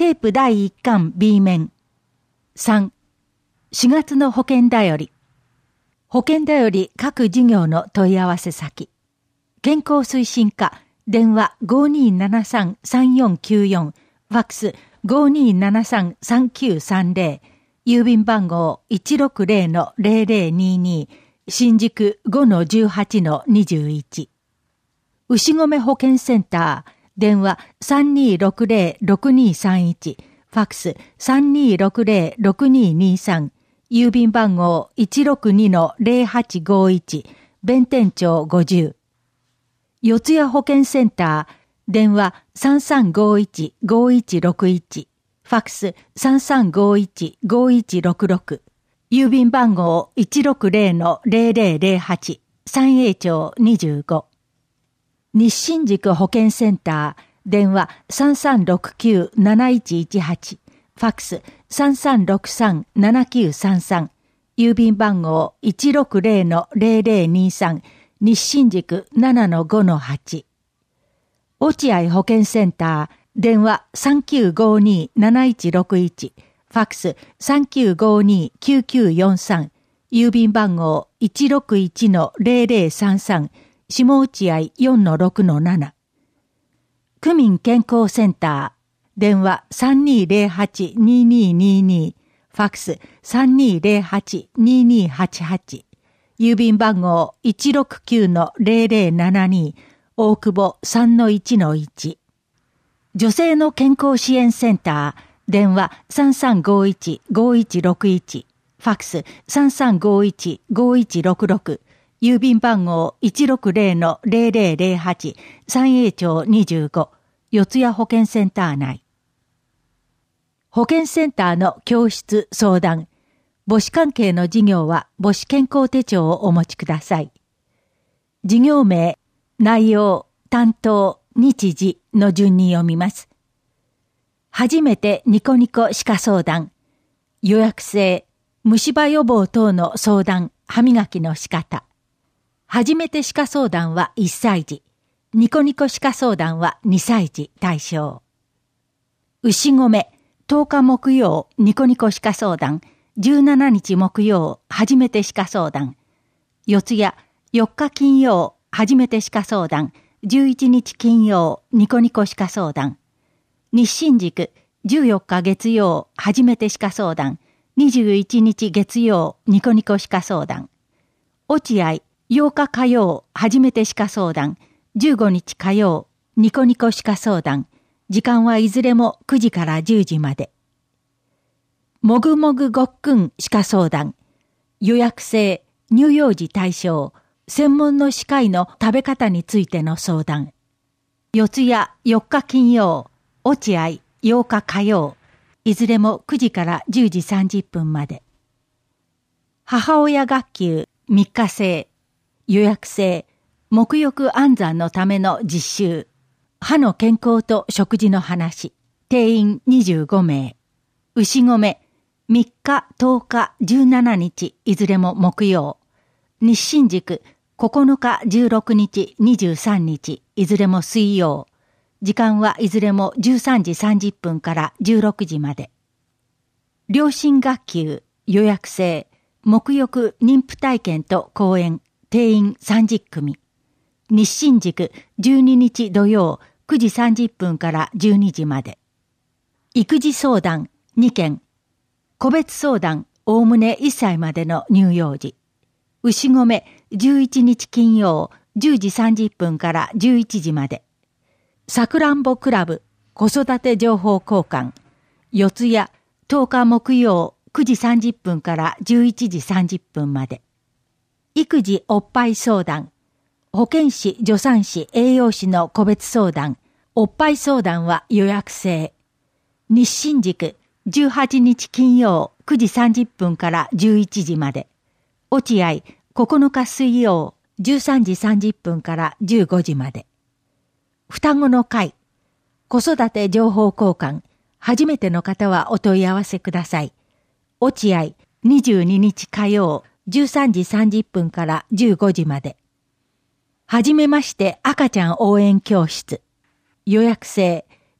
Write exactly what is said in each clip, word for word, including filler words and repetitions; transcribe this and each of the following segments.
テープだいいっかん B 面。さん、しがつの保険だより。保険だより各事業の問い合わせ先。健康推進課、電話 ごにーななさんさんよんきゅうよん、ファックス ごにーななさんさんきゅうさんゼロ、郵便番号 いちろくゼロのゼロゼロにに、新宿 ごのじゅうはちのにじゅういち。牛込保健センター、電話 さんにーろくゼロろくにーさんいち、ファックス さんにーろくゼロろくにーにーさん、郵便番号 いちろくにのゼロはちごいち、弁天町ごじゅう。四谷保健センター、電話 さんさんごいちごいちろくいち、ファックス さんさんごいちごいちろくろく、郵便番号 いちろくゼロのゼロゼロゼロはち、三栄町にじゅうご。日新宿保健センター、電話 さんさんろくきゅうなないちいちはち、ファックス さんさんろくさんななきゅうさんさん、郵便番号 いちろくゼロのゼロゼロにさん、日新宿 ななのごのはち。落合保健センター、電話 さんきゅうごになないちろくいち、ファックス さんきゅうごにきゅうきゅうよんさん、郵便番号 いちろくいちのゼロゼロさんさん、下落合 よんのろくのなな。区民健康センター、電話 さんにーゼロはちにーにーにーにー、ファックス さんにーゼロはちにーにーはちはち、郵便番号 いちろくきゅうのゼロゼロななに、大久保 さんのいちのいち。女性の健康支援センター、電話 さんさんごいちごいちろくいち、ファックス さんさんごいちごいちろくろく、郵便番号 いちろくゼロのゼロゼロゼロはち、三栄町にじゅうご、四谷保健センター内。保健センターの教室相談。母子関係の事業は母子健康手帳をお持ちください。事業名、内容、担当、日時の順に読みます。初めてニコニコ歯科相談。予約制、虫歯予防等の相談、歯磨きの仕方。初めて歯科相談はいっさい児。ニコニコ歯科相談はにさい児対象。牛込、とおか木曜、ニコニコ歯科相談。じゅうしちにち木曜、初めて歯科相談。四谷、よっか金曜、初めて歯科相談。じゅういちにち金曜、ニコニコ歯科相談。日新宿、じゅうよっか月曜、初めて歯科相談。にじゅういちにち月曜、ニコニコ歯科相談。落合、ようか火曜、初めて歯科相談。じゅうごにち火曜、ニコニコ歯科相談。時間はいずれもくじからじゅうじまで。もぐもぐごっくん歯科相談。予約制、乳幼児対象、専門の歯科医の食べ方についての相談。四谷よっか金曜、落合ようか火曜、いずれもくじからじゅうじさんじゅっぷんまで。母親学級みっか制、予約制、沐浴安産のための実習。歯の健康と食事の話。定員にじゅうごめい。牛込、みっか、とおか、じゅうしちにち、いずれも木曜。日新宿、ここのか、じゅうろくにち、にじゅうさんにち、いずれも水曜。時間はいずれもじゅうさんじさんじゅっぷんからじゅうろくじまで。両親学級、予約制、沐浴妊婦体験と講演、定員さんじゅっくみ。日新宿、じゅうににち土曜、くじさんじゅっぷんからじゅうにじまで。育児相談、にけん。個別相談、おおむねいっさいまでの乳幼児。牛込、じゅういちにち金曜、じゅうじさんじゅっぷんからじゅういちじまで。さくらんぼクラブ、子育て情報交換。四谷、とおか木曜、くじさんじゅっぷんからじゅういちじさんじゅっぷんまで。育児おっぱい相談。保健師、助産師、栄養士の個別相談。おっぱい相談は予約制。日新宿、じゅうはちにち金曜、くじさんじゅっぷんからじゅういちじまで。落合、ここのか水曜、じゅうさんじさんじゅっぷんからじゅうごじまで。双子の会、子育て情報交換、初めての方はお問い合わせください。落合、にじゅうににち火曜、じゅうさんじさんじゅっぷんからじゅうごじまで。はじめまして赤ちゃん応援教室。予約制、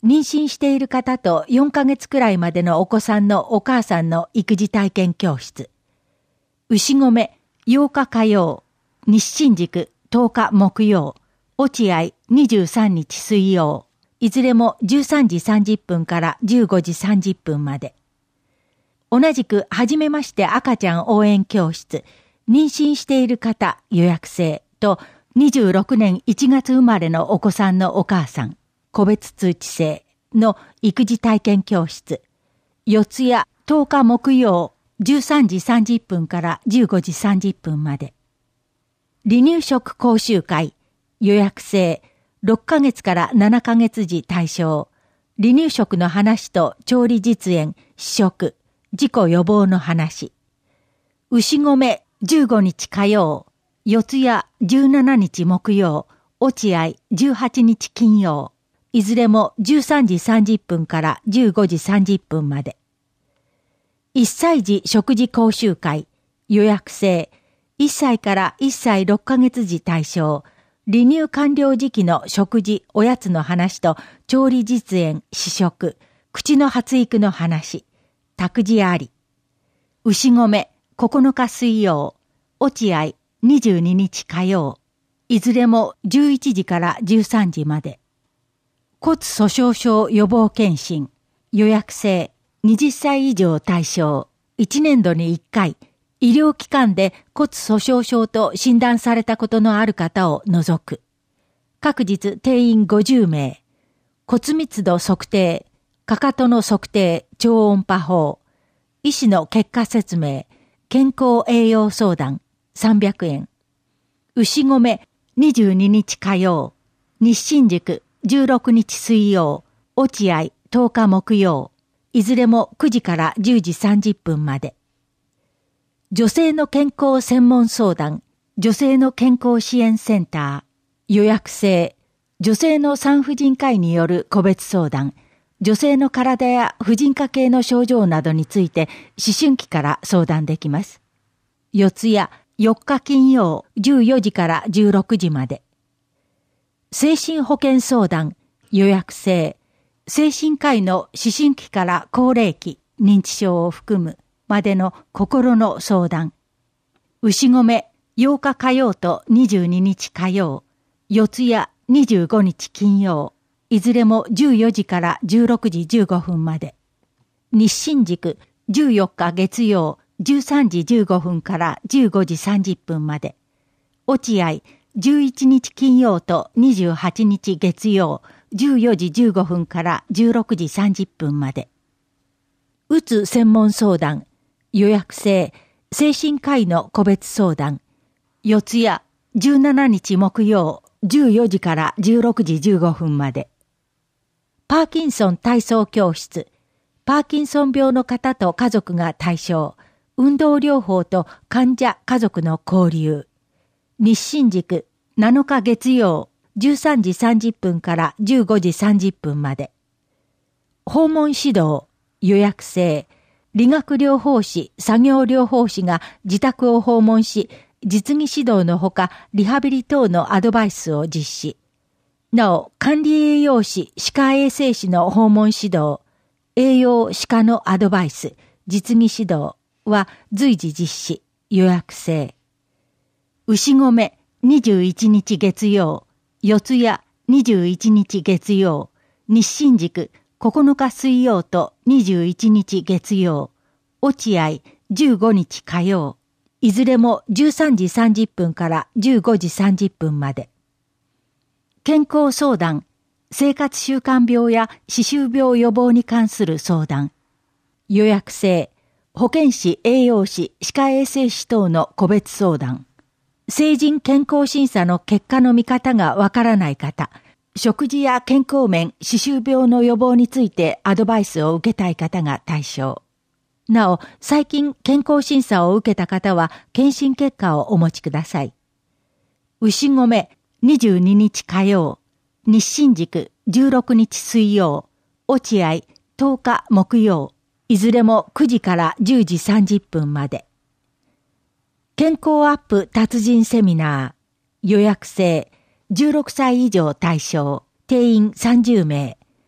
妊娠している方とよんかげつくらいまでのお子さんのお母さんの育児体験教室。牛込ようか火曜、日進塾とおか木曜、落合にじゅうさんにち水曜、いずれもじゅうさんじさんじゅっぷんからじゅうごじさんじゅっぷんまで。同じくはじめまして赤ちゃん応援教室、妊娠している方予約制とにじゅうろくねんいちがつ生まれのお子さんのお母さん、個別通知制の育児体験教室、四谷とおか木曜じゅうさんじさんじゅっぷんからじゅうごじさんじゅっぷんまで。離乳食講習会、予約制、ろっかげつからななかげつ時対象、離乳食の話と調理実演、試食、事故予防の話。牛込じゅうごにち火曜、四谷じゅうしちにち木曜、落合じゅうはちにち金曜、いずれもじゅうさんじさんじゅっぷんからじゅうごじさんじゅっぷんまで。いっさい児食事講習会、予約制、いっさいからいっさいろっかげつ時対象、離乳完了時期の食事、おやつの話と調理実演、試食、口の発育の話、託児あり。牛込ここのか水曜、落合にじゅうににち火曜、いずれもじゅういちじからじゅうさんじまで。骨粗鬆症予防検診、予約制、はたち以上対象、いちねんどにいっかい、医療機関で骨粗鬆症と診断されたことのある方を除く。各日定員ごじゅうめい、骨密度測定、かかとの測定、超音波法、医師の結果説明、健康栄養相談、さんびゃくえん。牛込にじゅうににち火曜、日進塾じゅうろくにち水曜、落合とおか木曜、いずれもくじからじゅうじさんじゅっぷんまで。女性の健康専門相談、女性の健康支援センター、予約制、女性の産婦人科医による個別相談、女性の体や婦人科系の症状などについて思春期から相談できます。四谷よっか金曜じゅうよじからじゅうろくじまで。精神保健相談、予約制、精神科医の思春期から高齢期、認知症を含むまでの心の相談。牛込ようか火曜とにじゅうににち火曜、四谷にじゅうごにち金曜、いずれもじゅうよじからじゅうろくじじゅうごふんまで。日進塾じゅうよっか月曜じゅうさんじじゅうごふんからじゅうごじさんじゅっぷんまで。落合じゅういちにち金曜とにじゅうはちにち月曜じゅうよじじゅうごふんからじゅうろくじさんじゅっぷんまで。うつ専門相談、予約制、精神科医の個別相談、四谷じゅうしちにち木曜じゅうよじからじゅうろくじじゅうごふんまで。パーキンソン体操教室、パーキンソン病の方と家族が対象、運動療法と患者家族の交流。日進塾なのか月曜じゅうさんじさんじゅっぷんからじゅうごじさんじゅっぷんまで。訪問指導、予約制、理学療法士、作業療法士が自宅を訪問し、実技指導のほかリハビリ等のアドバイスを実施。なお、管理栄養士、歯科衛生士の訪問指導、栄養歯科のアドバイス、実技指導は随時実施、予約制。牛込にじゅういちにち月曜、四谷にじゅういちにち月曜、日進塾ここのか水曜とにじゅういちにち月曜、落合じゅうごにち火曜、いずれもじゅうさんじさんじゅっぷんからじゅうごじさんじゅっぷんまで。健康相談、生活習慣病や歯周病予防に関する相談。予約制、保健師、栄養士、歯科衛生士等の個別相談。成人健康審査の結果の見方がわからない方、食事や健康面、歯周病の予防についてアドバイスを受けたい方が対象。なお、最近健康審査を受けた方は検診結果をお持ちください。牛込にじゅうににち火曜、日進塾じゅうろくにち水曜、落合とおか木曜、いずれもくじからじゅうじさんじゅっぷんまで。健康アップ達人セミナー、予約制、じゅうろくさい以上対象、定員さんじゅうめい。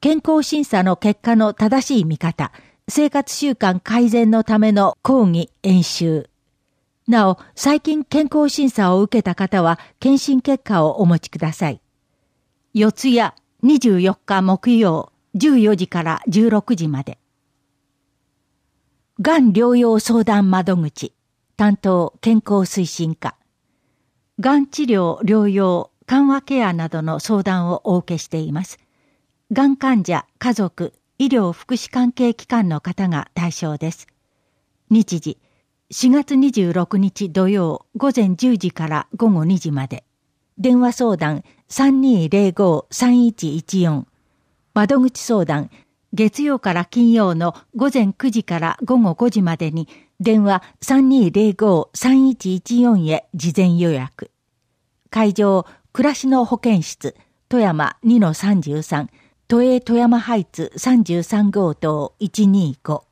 健康審査の結果の正しい見方、生活習慣改善のための講義、演習。なお、最近健康審査を受けた方は、検診結果をお持ちください。四谷、にじゅうよっか木曜、じゅうよじからじゅうろくじまで。がん療養相談窓口、担当健康推進課。がん治療、療養、緩和ケアなどの相談をお受けしています。がん患者、家族、医療福祉関係機関の方が対象です。日時、しがつにじゅうろくにち土曜午前じゅうじから午後にじまで。電話相談 さんにーぜろごーさんいちいちよん。窓口相談、月曜から金曜の午前くじから午後ごじまでに電話 さんにーぜろごーさんいちいちよん へ事前予約。会場、暮らしの保健室、富山 にのさんじゅうさん、都営富山ハイツさんじゅうさんごうとういちにご。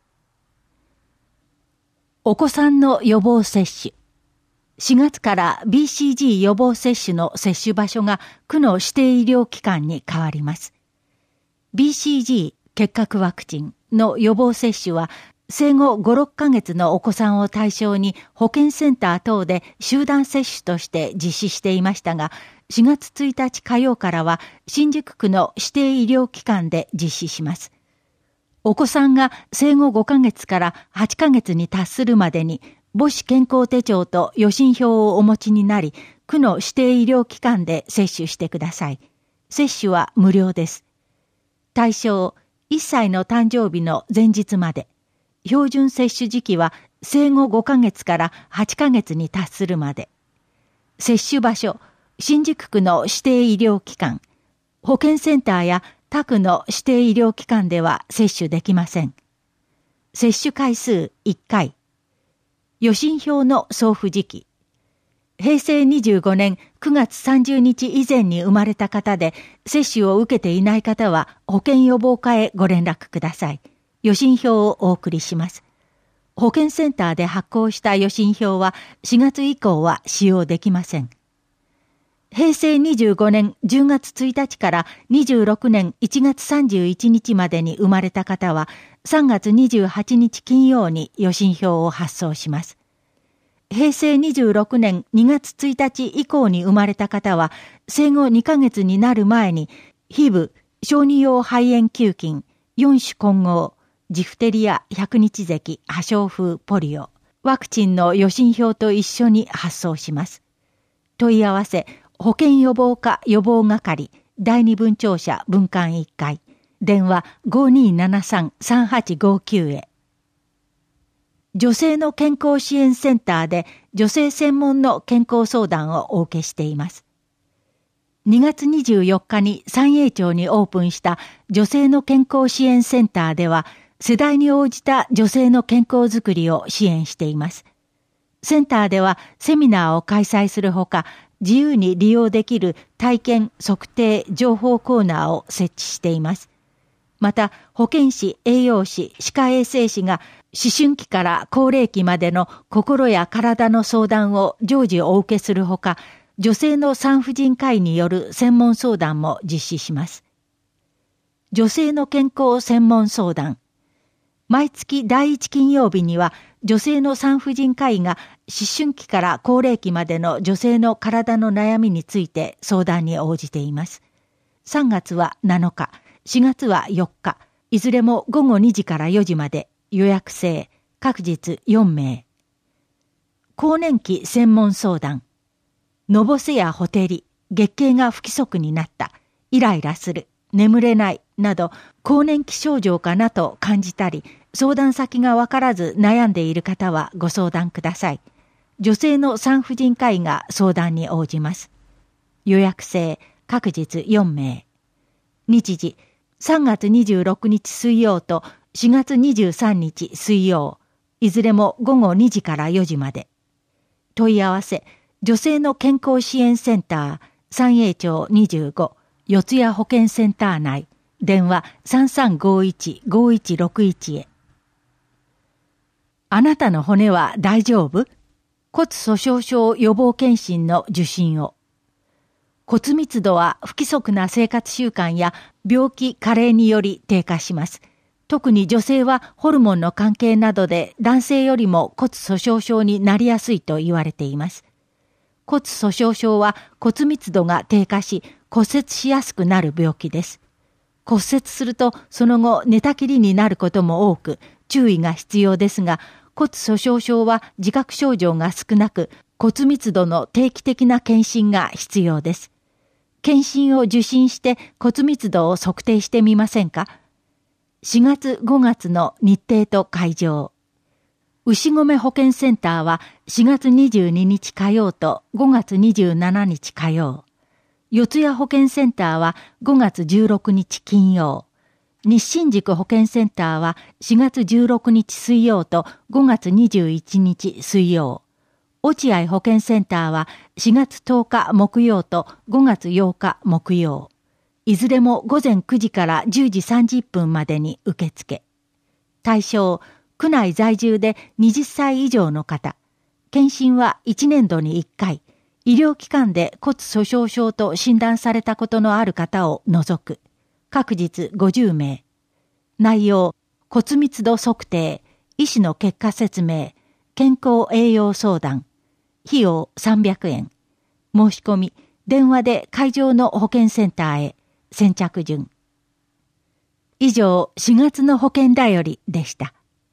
お子さんの予防接種。しがつから ビーシージー 予防接種の接種場所が区の指定医療機関に変わります。ビーシージー 結核ワクチンの予防接種は生後ご、ろっかげつのお子さんを対象に保健センター等で集団接種として実施していましたが、しがつついたち火曜からは新宿区の指定医療機関で実施します。お子さんが生後ごかげつからはちかげつに達するまでに母子健康手帳と予診票をお持ちになり、区の指定医療機関で接種してください。接種は無料です。対象、いっさいの誕生日の前日まで。標準接種時期は生後ごかげつからはちかげつに達するまで。接種場所、新宿区の指定医療機関、保健センターや他区の指定医療機関では接種できません。接種回数いっかい。予診票の送付時期。へいせいにじゅうごねんくがつさんじゅうにち以前に生まれた方で、接種を受けていない方は保健予防課へご連絡ください。予診票をお送りします。保健センターで発行した予診票はしがつ以降は使用できません。へいせいにじゅうごねんじゅうがつついたちからにじゅうろくねんいちがつさんじゅういちにちまでに生まれた方はさんがつにじゅうはちにち金曜に予診票を発送します。へいせいにじゅうろくねんにがつついたち以降に生まれた方は生後にかげつになる前にヒブ、小児用肺炎球菌、よんしゅ混合、ジフテリア、百日咳、破傷風、ポリオ、ワクチンの予診票と一緒に発送します。問い合わせ、保健予防課予防係、だいに分庁舎分館いっかい、電話 ごにーななさんさんはちごきゅう へ。女性の健康支援センターで女性専門の健康相談をお受けしています。にがつにじゅうよっかに三栄町にオープンした女性の健康支援センターでは、世代に応じた女性の健康づくりを支援しています。センターではセミナーを開催するほか、自由に利用できる体験、測定、情報コーナーを設置しています。また、保健師、栄養士、歯科衛生士が思春期から高齢期までの心や体の相談を常時お受けするほか、女性の産婦人科医による専門相談も実施します。女性の健康専門相談。毎月だいいち金曜日には女性の産婦人科医が思春期から高齢期までの女性の体の悩みについて相談に応じています。さんがつはなのか、しがつはよっか、いずれもごごにじからよじまで予約制、各日よんめい。更年期専門相談。のぼせやほてり、月経が不規則になった、イライラする、眠れないなど更年期症状かなと感じたり、相談先がわからず悩んでいる方はご相談ください。女性の産婦人科医が相談に応じます。予約制、各日よんめい。日時、さんがつにじゅうろくにち水曜としがつにじゅうさんにち水曜、いずれもごごにじからよじまで。問い合わせ、女性の健康支援センター、三栄町にじゅうご、四谷保健センター内、電話 さんさんごいちごいちろくいち へ。あなたの骨は大丈夫？骨粗鬆症予防検診の受診を。 骨密度は不規則な生活習慣や病気・加齢により低下します。特に女性はホルモンの関係などで男性よりも骨粗鬆症になりやすいと言われています。骨粗鬆症は骨密度が低下し骨折しやすくなる病気です。骨折するとその後寝たきりになることも多く注意が必要ですが、骨粗鬆症は自覚症状が少なく骨密度の定期的な検診が必要です。検診を受診して骨密度を測定してみませんか？しがつごがつの日程と会場。牛込保健センターはしがつにじゅうににち火曜とごがつにじゅうしちにち火曜。四谷保健センターはごがつじゅうろくにち金曜。日新宿保健センターはしがつじゅうろくにち水曜とごがつにじゅういちにち水曜。落合保健センターはしがつとおか木曜とごがつようか木曜。いずれもごぜんくじからじゅうじさんじゅっぷんまでに受付。対象、区内在住ではたち以上の方。検診はいちねんどにいっかい。医療機関で骨粗鬆症と診断されたことのある方を除く。各日ごじゅうめい。内容、骨密度測定、医師の結果説明、健康栄養相談。費用さんびゃくえん。申し込み、電話で会場の保健センターへ。先着順。以上、しがつの保健だよりでした。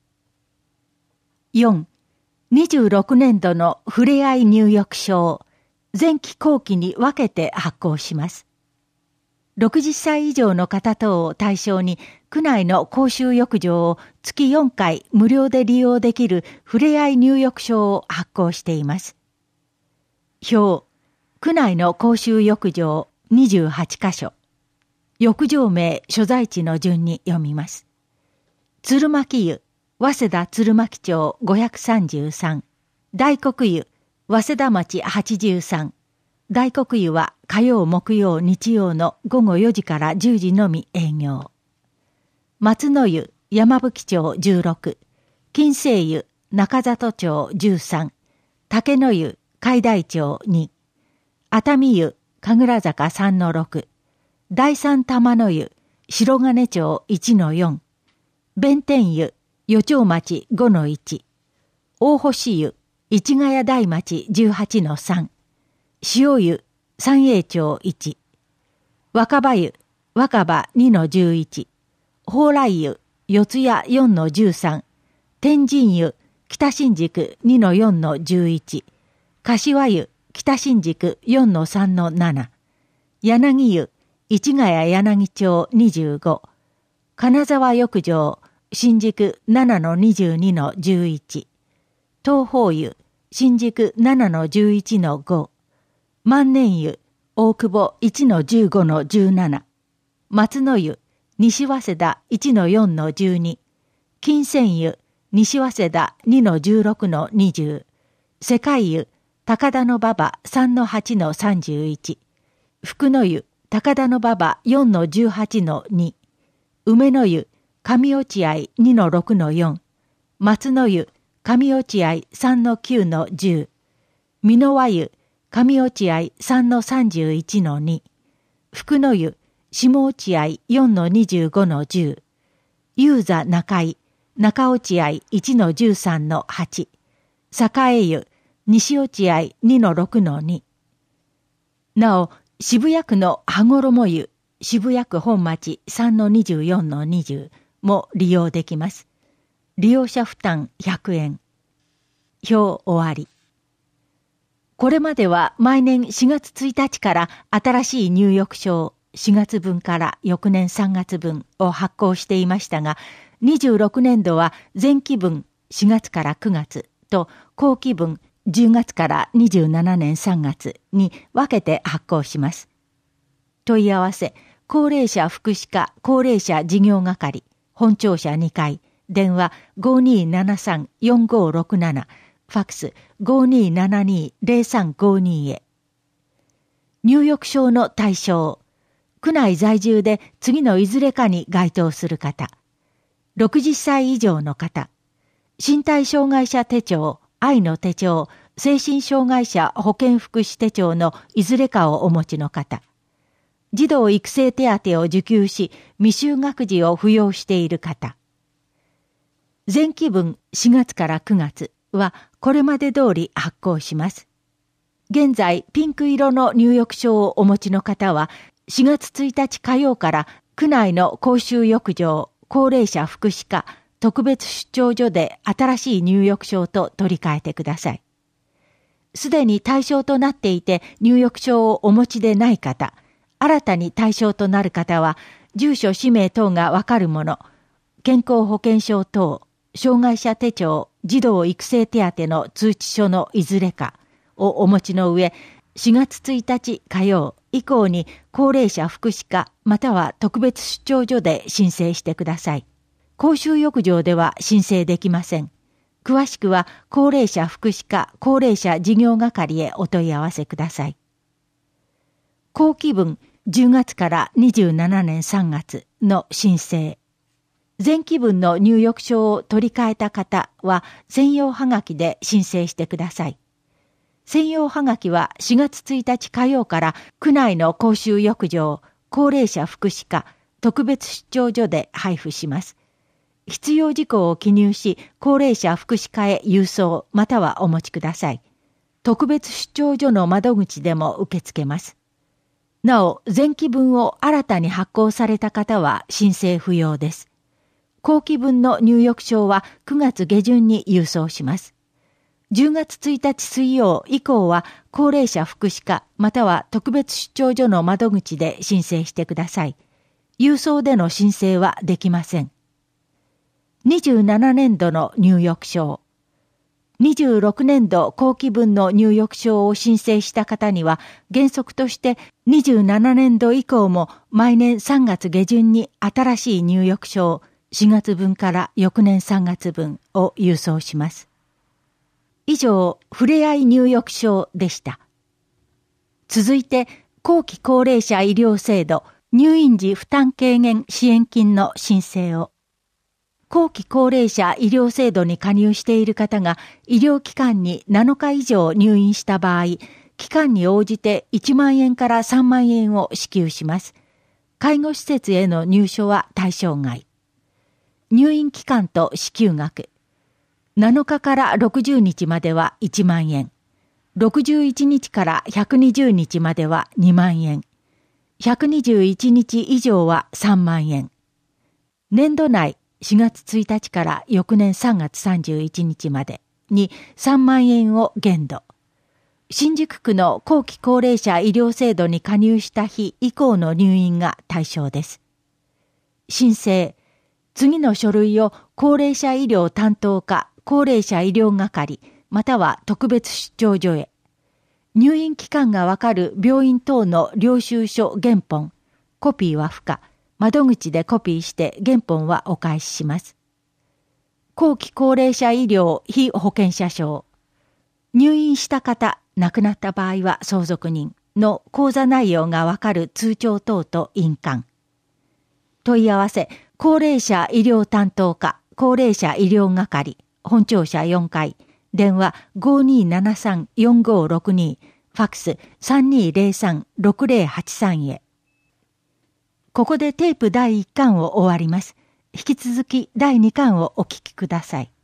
よん. にじゅうろくねんどのふれあい入浴証。前期後期に分けて発行します。ろくじゅっさい以上の方等を対象に、区内の公衆浴場を月よんかい無料で利用できるふれあい入浴証を発行しています。表、区内の公衆浴場にじゅうはちかしょ。浴場名所在地の順に読みます。鶴巻湯、早稲田鶴巻町ごひゃくさんじゅうさん。大黒湯、早稲田町はちじゅうさん。大黒湯は火曜木曜日曜のごごよじからじゅうじのみ営業。松の湯、山吹町じゅうろく。金星湯、中里町じゅうさん。竹の湯、海大町に。熱海湯、神楽坂さんのろく。第三玉の湯、白金町いちのよん。弁天湯、余町町ごのいち。大星湯、市ヶ谷台町じゅうはちのさん。塩湯、三栄町いち。若葉湯、若葉にのじゅういち。蓬莱湯、四谷よんのじゅうさん。天神湯、北新宿にのよんのじゅういち。柏湯、北新宿よんのさんのなな。柳湯、市ヶ谷柳町にじゅうご。金沢浴場、新宿ななのにじゅうにのじゅういち。東宝湯、新宿ななのじゅういちのご。万年湯、大久保いちのじゅうごのじゅうなな。松の湯、西早稲田いちのよんのじゅうに。金泉湯、西早稲田にのじゅうろくのにじゅう。世界湯、高田馬場さんのはちのさんじゅういち。福の湯、高田馬場よんのじゅうはちのに。梅の湯、上落合にのろくのよん。松の湯、上落合さんのきゅうのじゅう。美濃和湯、上落合さんのさんじゅういちのに。福の湯、下落合よんのにじゅうごのじゅう。遊座中井、中落合いちのじゅうさんのはち。栄湯、西落合にのろくのに。なお、渋谷区の羽衣湯、渋谷区本町さんのにじゅうよんのにじゅうも利用できます。利用者負担ひゃくえん。表終わり。これまでは毎年しがつついたちから新しい入浴証しがつぶんから翌年さんがつぶんを発行していましたが、にじゅうろくねんどは前期分しがつからくがつと後期分じゅうがつからにじゅうななねんさんがつに分けて発行します。問い合わせ、高齢者福祉課高齢者事業係、本庁舎にかい、電話 ごにーななさんよんごーろくなな、ファックス ごにーななにーぜろさんごにー へ。入浴証の対象、区内在住で次のいずれかに該当する方、ろくじゅっさい以上の方、身体障害者手帳、愛の手帳、 精神障害者保健福祉手帳のいずれかをお持ちの方、児童育成手当を受給し未就学児を扶養している方、前期分しがつからくがつはこれまで通り発行します。現在ピンク色の入浴証をお持ちの方はしがつついたち火曜から区内の公衆浴場、高齢者福祉課、特別出張所で新しい入浴証と取り替えてください。すでに対象となっていて入浴証をお持ちでない方、新たに対象となる方は、住所氏名等がわかるもの、健康保険証等、障害者手帳、児童育成手当の通知書のいずれかをお持ちの上、しがつついたち火曜以降に高齢者福祉課または特別出張所で申請してください。公衆浴場では申請できません。詳しくは高齢者福祉課高齢者事業係へお問い合わせください。後期分じゅうがつからにじゅうななねんさんがつの申請。前期分の入浴証を取り替えた方は専用はがきで申請してください。専用はがきはしがつついたち火曜から区内の公衆浴場、高齢者福祉課、特別出張所で配布します。必要事項を記入し、高齢者福祉課へ郵送またはお持ちください。特別出張所の窓口でも受け付けます。なお、前期分を新たに発行された方は申請不要です。後期分の入浴証はくがつげじゅんに郵送します。じゅうがつついたち水曜以降は高齢者福祉課または特別出張所の窓口で申請してください。郵送での申請はできません。にじゅうななねんどの入浴証。にじゅうろくねんど後期分の入浴証を申請した方には原則としてにじゅうななねんど以降も毎年さんがつげじゅんに新しい入浴証しがつぶんから翌年さんがつぶんを郵送します。以上、ふれあい入浴証でした。続いて、後期高齢者医療制度入院時負担軽減支援金の申請を。後期高齢者医療制度に加入している方が医療機関になのか以上入院した場合、期間に応じていちまんえんからさんまんえんを支給します。介護施設への入所は対象外。入院期間と支給額。なのかからろくじゅうにちまではいちまんえん。ろくじゅういちにちからひゃくにじゅうにちまではにまんえん。ひゃくにじゅういちにち以上はさんまんえん。年度内しがつついたちから翌年さんがつさんじゅういちにちまでにさんまんえんを限度。新宿区の後期高齢者医療制度に加入した日以降の入院が対象です。申請。次の書類を高齢者医療担当課、高齢者医療係、または特別出張所へ。入院期間がわかる病院等の領収書原本、コピーは不可。窓口でコピーして原本はお返しします。後期高齢者医療被保険者証。入院した方、亡くなった場合は相続人の口座内容がわかる通帳等と印鑑。問い合わせ、高齢者医療担当課、高齢者医療係、本庁舎よんかい、電話 ごーにーななさんよんごーろくに、ファックス さんにーぜろさんろくぜろはちさん へ。ここでテープだいいっかんを終わります。引き続きだいにかんをお聞きください。